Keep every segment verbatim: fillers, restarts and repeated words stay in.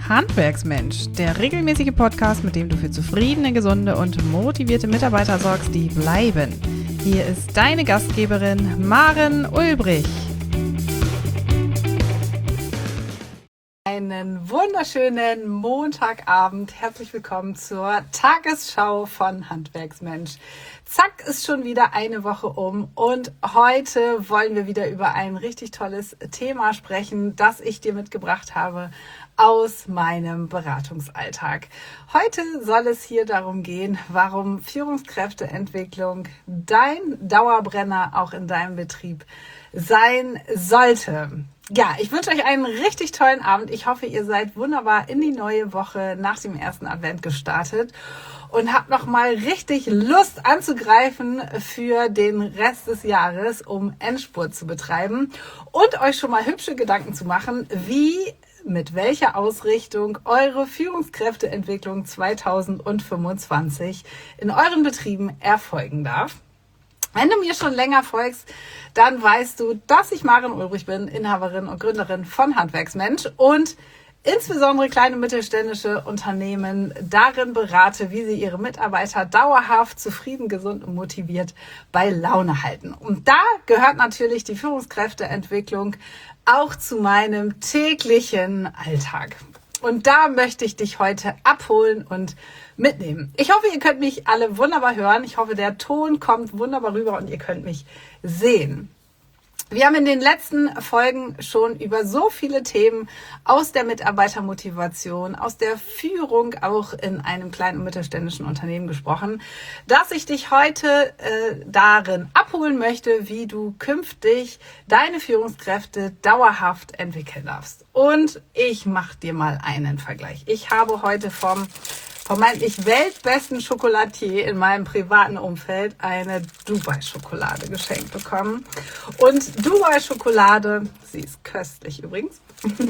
Handwerksmensch, der regelmäßige Podcast, mit dem du für zufriedene, gesunde und motivierte Mitarbeiter sorgst, die bleiben. Hier ist deine Gastgeberin Maren Ulbrich. Einen wunderschönen Montagabend. Herzlich willkommen zur Tagesschau von Handwerksmensch. Zack, ist schon wieder eine Woche um und heute wollen wir wieder über ein richtig tolles Thema sprechen, das ich dir mitgebracht habe aus meinem Beratungsalltag. Heute soll es hier darum gehen, warum Führungskräfteentwicklung dein Dauerbrenner auch in deinem Betrieb sein sollte. Ja, ich wünsche euch einen richtig tollen Abend. Ich hoffe, ihr seid wunderbar in die neue Woche nach dem ersten Advent gestartet und habt noch mal richtig Lust anzugreifen für den Rest des Jahres, um Endspurt zu betreiben und euch schon mal hübsche Gedanken zu machen, wie, mit welcher Ausrichtung eure Führungskräfteentwicklung zweitausendfünfundzwanzig in euren Betrieben erfolgen darf. Wenn du mir schon länger folgst, dann weißt du, dass ich Maren Ulbrich bin, Inhaberin und Gründerin von Handwerksmensch und insbesondere kleine mittelständische Unternehmen darin berate, wie sie ihre Mitarbeiter dauerhaft, zufrieden, gesund und motiviert bei Laune halten. Und da gehört natürlich die Führungskräfteentwicklung auch zu meinem täglichen Alltag. Und da möchte ich dich heute abholen und mitnehmen. Ich hoffe, ihr könnt mich alle wunderbar hören. Ich hoffe, der Ton kommt wunderbar rüber und ihr könnt mich sehen. Wir haben in den letzten Folgen schon über so viele Themen aus der Mitarbeitermotivation, aus der Führung auch in einem kleinen und mittelständischen Unternehmen gesprochen, dass ich dich heute äh, darin abholen möchte, wie du künftig deine Führungskräfte dauerhaft entwickeln darfst. Und ich mache dir mal einen Vergleich. Ich habe heute vom vermeintlich weltbesten Schokolatier in meinem privaten Umfeld eine Dubai-Schokolade geschenkt bekommen. Und Dubai-Schokolade, sie ist köstlich übrigens,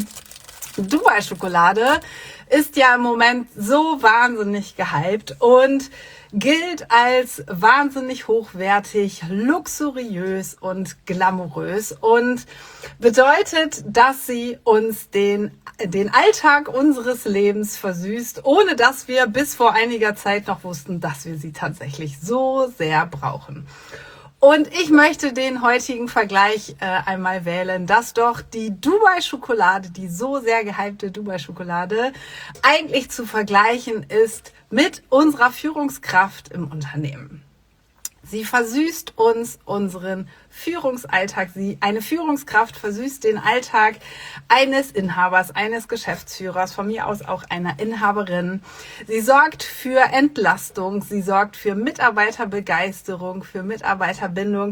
Dubai-Schokolade ist ja im Moment so wahnsinnig gehypt und gilt als wahnsinnig hochwertig, luxuriös und glamourös und bedeutet, dass sie uns den, den Alltag unseres Lebens versüßt, ohne dass wir bis vor einiger Zeit noch wussten, dass wir sie tatsächlich so sehr brauchen. Und ich möchte den heutigen Vergleich äh, einmal wählen, dass doch die Dubai-Schokolade, die so sehr gehypte Dubai-Schokolade, eigentlich zu vergleichen ist mit unserer Führungskraft im Unternehmen. Sie versüßt uns unseren Führungsalltag. Sie, eine Führungskraft versüßt den Alltag eines Inhabers, eines Geschäftsführers, von mir aus auch einer Inhaberin. Sie sorgt für Entlastung, sie sorgt für Mitarbeiterbegeisterung, für Mitarbeiterbindung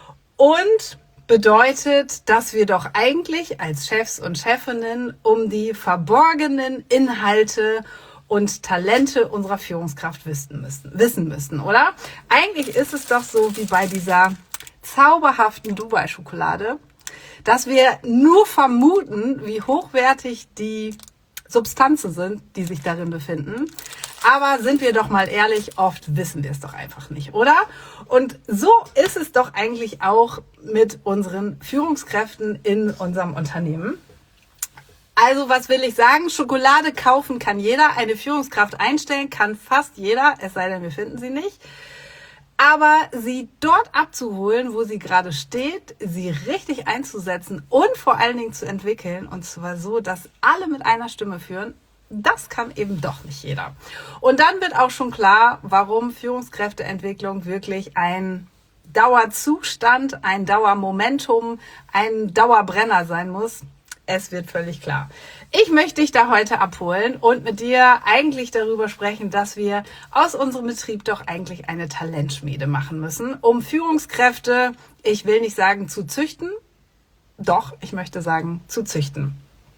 und bedeutet, dass wir doch eigentlich als Chefs und Chefinnen um die verborgenen Inhalte und Talente unserer Führungskraft wissen müssen, wissen müssen, oder? Eigentlich ist es doch so wie bei dieser zauberhaften Dubai-Schokolade, dass wir nur vermuten, wie hochwertig die Substanzen sind, die sich darin befinden. Aber sind wir doch mal ehrlich, oft wissen wir es doch einfach nicht, oder? Und so ist es doch eigentlich auch mit unseren Führungskräften in unserem Unternehmen. Also was will ich sagen? Schokolade kaufen kann jeder, eine Führungskraft einstellen kann fast jeder, es sei denn, wir finden sie nicht. Aber sie dort abzuholen, wo sie gerade steht, sie richtig einzusetzen und vor allen Dingen zu entwickeln, und zwar so, dass alle mit einer Stimme führen, das kann eben doch nicht jeder. Und dann wird auch schon klar, warum Führungskräfteentwicklung wirklich ein Dauerzustand, ein Dauermomentum, ein Dauerbrenner sein muss. Es wird völlig klar. Ich möchte dich da heute abholen und mit dir eigentlich darüber sprechen, dass wir aus unserem Betrieb doch eigentlich eine Talentschmiede machen müssen, um Führungskräfte, ich will nicht sagen zu züchten, doch, ich möchte sagen zu züchten.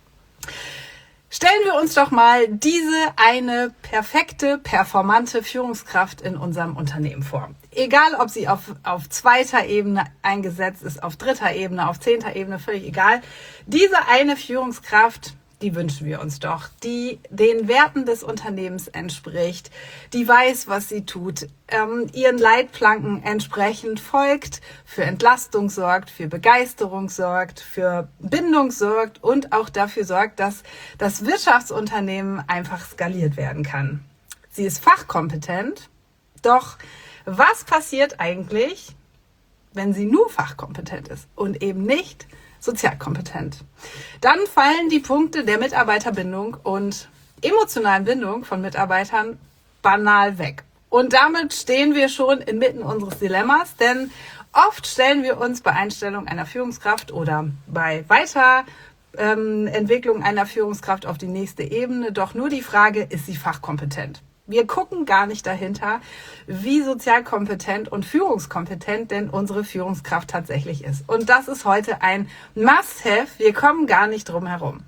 Stellen wir uns doch mal diese eine perfekte, performante Führungskraft in unserem Unternehmen vor. Egal, ob sie auf, auf zweiter Ebene eingesetzt ist, auf dritter Ebene, auf zehnter Ebene, völlig egal. Diese eine Führungskraft, die wünschen wir uns doch, die den Werten des Unternehmens entspricht, die weiß, was sie tut, ähm, ihren Leitplanken entsprechend folgt, für Entlastung sorgt, für Begeisterung sorgt, für Bindung sorgt und auch dafür sorgt, dass das Wirtschaftsunternehmen einfach skaliert werden kann. Sie ist fachkompetent, doch was passiert eigentlich, wenn sie nur fachkompetent ist und eben nicht sozialkompetent? Dann fallen die Punkte der Mitarbeiterbindung und emotionalen Bindung von Mitarbeitern banal weg. Und damit stehen wir schon inmitten unseres Dilemmas, denn oft stellen wir uns bei Einstellung einer Führungskraft oder bei Weiterentwicklung einer Führungskraft auf die nächste Ebene doch nur die Frage, ist sie fachkompetent? Wir gucken gar nicht dahinter, wie sozialkompetent und führungskompetent denn unsere Führungskraft tatsächlich ist. Und das ist heute ein Must-have. Wir kommen gar nicht drum herum.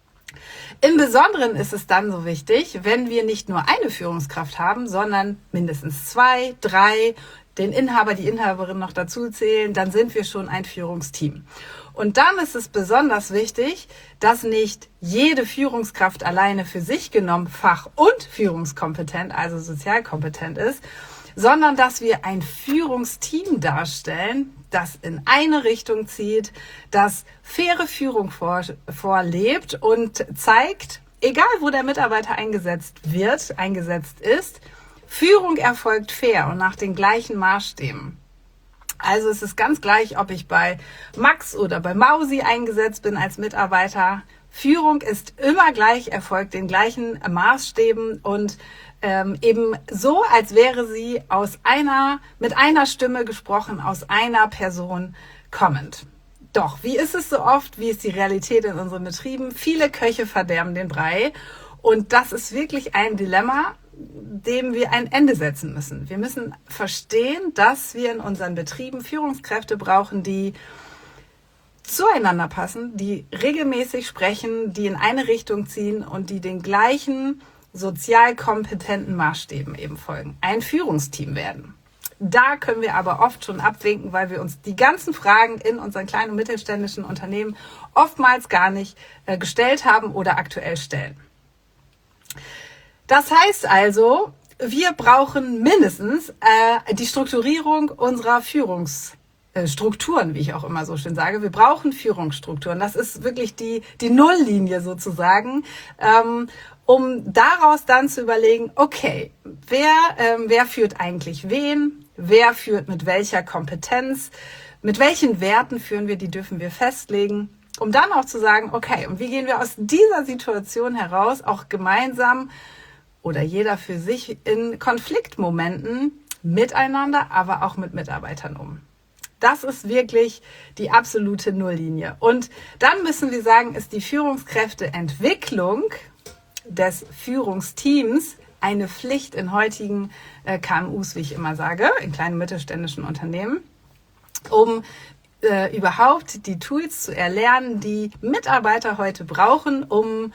Im Besonderen ist es dann so wichtig, wenn wir nicht nur eine Führungskraft haben, sondern mindestens zwei, drei, den Inhaber, die Inhaberin noch dazu zählen, dann sind wir schon ein Führungsteam. Und dann ist es besonders wichtig, dass nicht jede Führungskraft alleine für sich genommen fach- und führungskompetent, also sozialkompetent ist, sondern dass wir ein Führungsteam darstellen, das in eine Richtung zieht, das faire Führung vor, vorlebt und zeigt, egal wo der Mitarbeiter eingesetzt wird, eingesetzt ist, Führung erfolgt fair und nach den gleichen Maßstäben. Also es ist ganz gleich, ob ich bei Max oder bei Mausi eingesetzt bin als Mitarbeiter. Führung ist immer gleich, erfolgt den gleichen Maßstäben und ähm, eben so, als wäre sie aus einer, mit einer Stimme gesprochen, aus einer Person kommend. Doch, wie ist es so oft, wie ist die Realität in unseren Betrieben? Viele Köche verderben den Brei und das ist wirklich ein Dilemma, dem wir ein Ende setzen müssen. Wir müssen verstehen, dass wir in unseren Betrieben Führungskräfte brauchen, die zueinander passen, die regelmäßig sprechen, die in eine Richtung ziehen und die den gleichen sozial kompetenten Maßstäben eben folgen. Ein Führungsteam werden. Da können wir aber oft schon abwinken, weil wir uns die ganzen Fragen in unseren kleinen und mittelständischen Unternehmen oftmals gar nicht äh, gestellt haben oder aktuell stellen. Das heißt also, wir brauchen mindestens äh, die Strukturierung unserer Führungsstrukturen, wie ich auch immer so schön sage. Wir brauchen Führungsstrukturen. Das ist wirklich die, die Nulllinie sozusagen, ähm, um daraus dann zu überlegen, okay, wer, ähm, wer führt eigentlich wen? Wer führt mit welcher Kompetenz? Mit welchen Werten führen wir? Die dürfen wir festlegen. Um dann auch zu sagen, okay, und wie gehen wir aus dieser Situation heraus auch gemeinsam oder jeder für sich in Konfliktmomenten miteinander, aber auch mit Mitarbeitern um. Das ist wirklich die absolute Nulllinie. Und dann müssen wir sagen, ist die Führungskräfteentwicklung des Führungsteams eine Pflicht in heutigen äh, K M Us, wie ich immer sage, in kleinen mittelständischen Unternehmen, um äh, überhaupt die Tools zu erlernen, die Mitarbeiter heute brauchen, um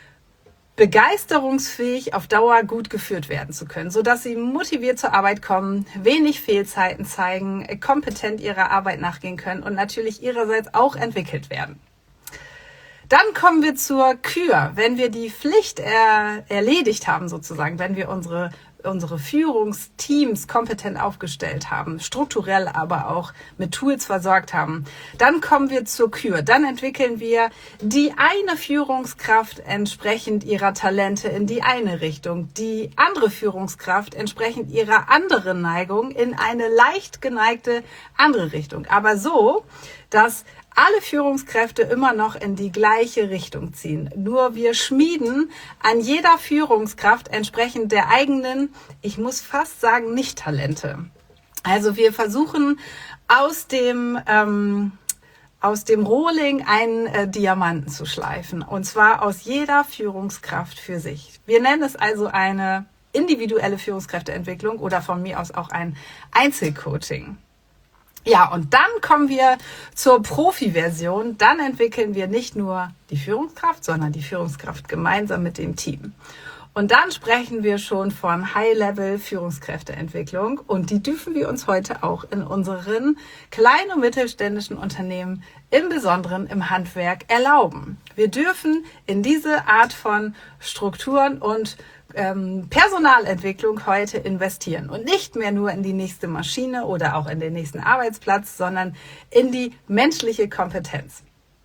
begeisterungsfähig auf Dauer gut geführt werden zu können, sodass sie motiviert zur Arbeit kommen, wenig Fehlzeiten zeigen, kompetent ihrer Arbeit nachgehen können und natürlich ihrerseits auch entwickelt werden. Dann kommen wir zur Kür. Wenn wir die Pflicht er, erledigt haben sozusagen, wenn wir unsere unsere Führungsteams kompetent aufgestellt haben, strukturell aber auch mit Tools versorgt haben, dann kommen wir zur Kür. Dann entwickeln wir die eine Führungskraft entsprechend ihrer Talente in die eine Richtung, die andere Führungskraft entsprechend ihrer anderen Neigung in eine leicht geneigte andere Richtung. Aber so, dass alle Führungskräfte immer noch in die gleiche Richtung ziehen. Nur wir schmieden an jeder Führungskraft entsprechend der eigenen, ich muss fast sagen, Nicht-Talente. Also wir versuchen aus dem, ähm, aus dem Rohling einen äh, Diamanten zu schleifen. Und zwar aus jeder Führungskraft für sich. Wir nennen es also eine individuelle Führungskräfteentwicklung oder von mir aus auch ein Einzelcoaching. Ja, und dann kommen wir zur Profi-Version. Dann entwickeln wir nicht nur die Führungskraft, sondern die Führungskraft gemeinsam mit dem Team. Und dann sprechen wir schon von High-Level-Führungskräfteentwicklung. Und die dürfen wir uns heute auch in unseren kleinen und mittelständischen Unternehmen, im Besonderen im Handwerk, erlauben. Wir dürfen in diese Art von Strukturen und ähm, Personalentwicklung heute investieren und nicht mehr nur in die nächste Maschine oder auch in den nächsten Arbeitsplatz, sondern in die menschliche Kompetenz.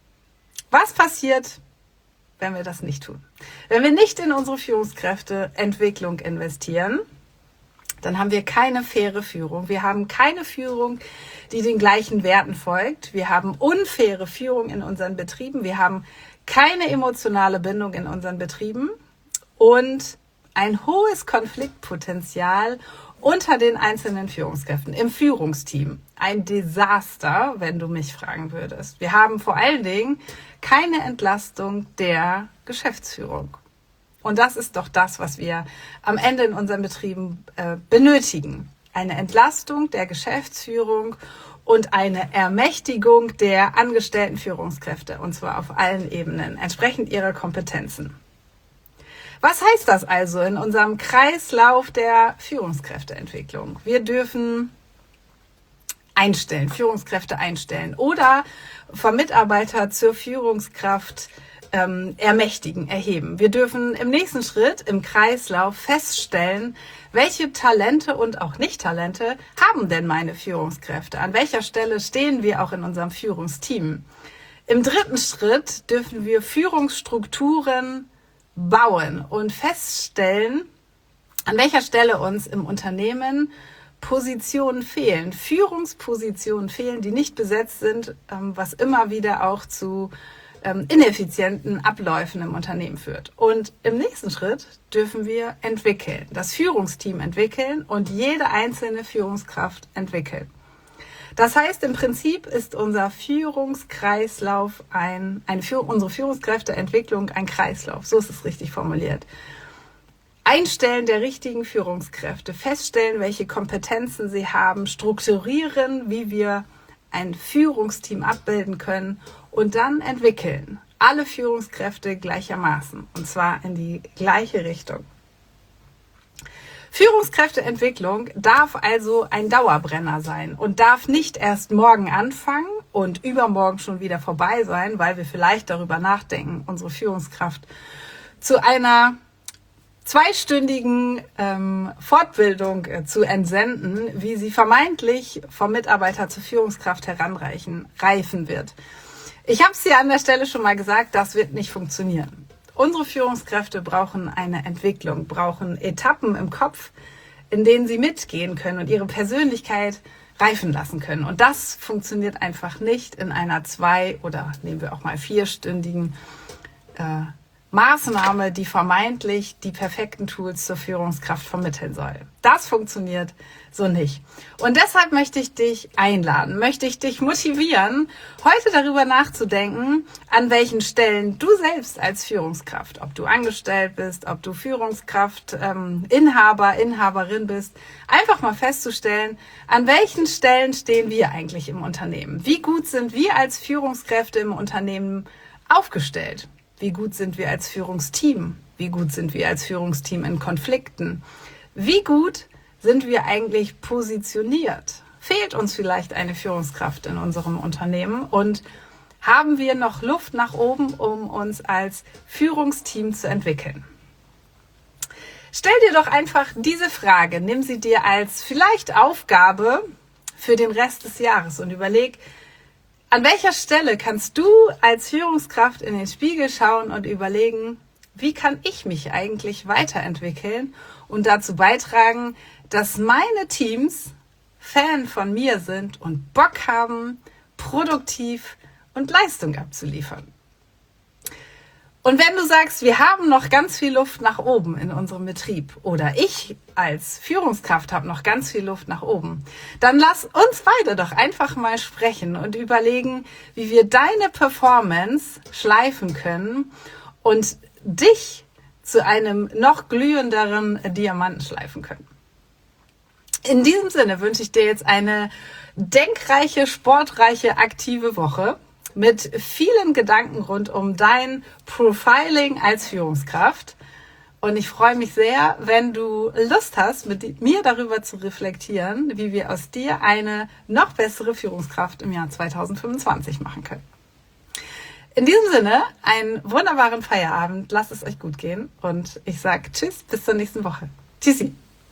Was passiert, wenn wir das nicht tun? Wenn wir nicht in unsere Führungskräfteentwicklung investieren, dann haben wir keine faire Führung. Wir haben keine Führung, die den gleichen Werten folgt. Wir haben unfaire Führung in unseren Betrieben. Wir haben keine emotionale Bindung in unseren Betrieben und ein hohes Konfliktpotenzial unter den einzelnen Führungskräften im Führungsteam. Ein Desaster, wenn du mich fragen würdest. Wir haben vor allen Dingen keine Entlastung der Geschäftsführung. Und das ist doch das, was wir am Ende in unseren Betrieben äh, benötigen. Eine Entlastung der Geschäftsführung und eine Ermächtigung der angestellten Führungskräfte, und zwar auf allen Ebenen, entsprechend ihrer Kompetenzen. Was heißt das also in unserem Kreislauf der Führungskräfteentwicklung? Wir dürfen einstellen, Führungskräfte einstellen oder vom Mitarbeiter zur Führungskraft ähm, ermächtigen, erheben. Wir dürfen im nächsten Schritt im Kreislauf feststellen, welche Talente und auch Nicht-Talente haben denn meine Führungskräfte? An welcher Stelle stehen wir auch in unserem Führungsteam? Im dritten Schritt dürfen wir Führungsstrukturen bauen und feststellen, an welcher Stelle uns im Unternehmen Positionen fehlen, Führungspositionen fehlen, die nicht besetzt sind, was immer wieder auch zu ineffizienten Abläufen im Unternehmen führt. Und im nächsten Schritt dürfen wir entwickeln, das Führungsteam entwickeln und jede einzelne Führungskraft entwickeln. Das heißt, im Prinzip ist unser Führungskreislauf ein, eine, unsere Führungskräfteentwicklung ein Kreislauf. So ist es richtig formuliert. Einstellen der richtigen Führungskräfte, feststellen, welche Kompetenzen sie haben, strukturieren, wie wir ein Führungsteam abbilden können und dann entwickeln. Alle Führungskräfte gleichermaßen und zwar in die gleiche Richtung. Führungskräfteentwicklung darf also ein Dauerbrenner sein und darf nicht erst morgen anfangen und übermorgen schon wieder vorbei sein, weil wir vielleicht darüber nachdenken, unsere Führungskraft zu einer zweistündigen ähm, Fortbildung äh, zu entsenden, wie sie vermeintlich vom Mitarbeiter zur Führungskraft heranreichen, reifen wird. Ich habe es hier an der Stelle schon mal gesagt, das wird nicht funktionieren. Unsere Führungskräfte brauchen eine Entwicklung, brauchen Etappen im Kopf, in denen sie mitgehen können und ihre Persönlichkeit reifen lassen können. Und das funktioniert einfach nicht in einer zwei- oder nehmen wir auch mal vierstündigen äh, Maßnahme, die vermeintlich die perfekten Tools zur Führungskraft vermitteln soll. Das funktioniert so nicht. Und deshalb möchte ich dich einladen, möchte ich dich motivieren, heute darüber nachzudenken, an welchen Stellen du selbst als Führungskraft, ob du angestellt bist, ob du Führungskraft, ähm, Inhaber, Inhaberin bist, einfach mal festzustellen, an welchen Stellen stehen wir eigentlich im Unternehmen? Wie gut sind wir als Führungskräfte im Unternehmen aufgestellt? Wie gut sind wir als Führungsteam? Wie gut sind wir als Führungsteam in Konflikten? Wie gut sind wir eigentlich positioniert? Fehlt uns vielleicht eine Führungskraft in unserem Unternehmen? Und haben wir noch Luft nach oben, um uns als Führungsteam zu entwickeln? Stell dir doch einfach diese Frage, nimm sie dir als vielleicht Aufgabe für den Rest des Jahres und überleg, an welcher Stelle kannst du als Führungskraft in den Spiegel schauen und überlegen, wie kann ich mich eigentlich weiterentwickeln und dazu beitragen, dass meine Teams Fan von mir sind und Bock haben, produktiv und Leistung abzuliefern. Und wenn du sagst, wir haben noch ganz viel Luft nach oben in unserem Betrieb oder ich als Führungskraft habe noch ganz viel Luft nach oben, dann lass uns beide doch einfach mal sprechen und überlegen, wie wir deine Performance schleifen können und dich zu einem noch glühenderen Diamanten schleifen können. In diesem Sinne wünsche ich dir jetzt eine denkreiche, sportreiche, aktive Woche mit vielen Gedanken rund um dein Profiling als Führungskraft. Und ich freue mich sehr, wenn du Lust hast, mit mir darüber zu reflektieren, wie wir aus dir eine noch bessere Führungskraft im Jahr zweitausendfünfundzwanzig machen können. In diesem Sinne, einen wunderbaren Feierabend. Lasst es euch gut gehen. Und ich sage Tschüss, bis zur nächsten Woche. Tschüssi.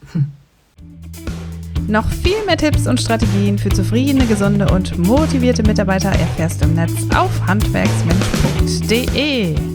Noch viel mehr Tipps und Strategien für zufriedene, gesunde und motivierte Mitarbeiter erfährst du im Netz auf handwerksmensch punkt de.